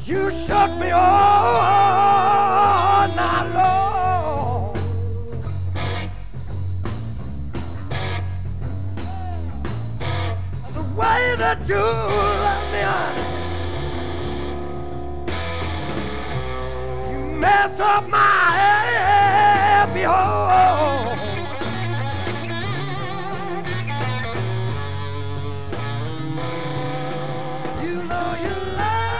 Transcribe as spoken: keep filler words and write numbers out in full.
You shook me all night long. The way that you let me on, you mess up my happy home.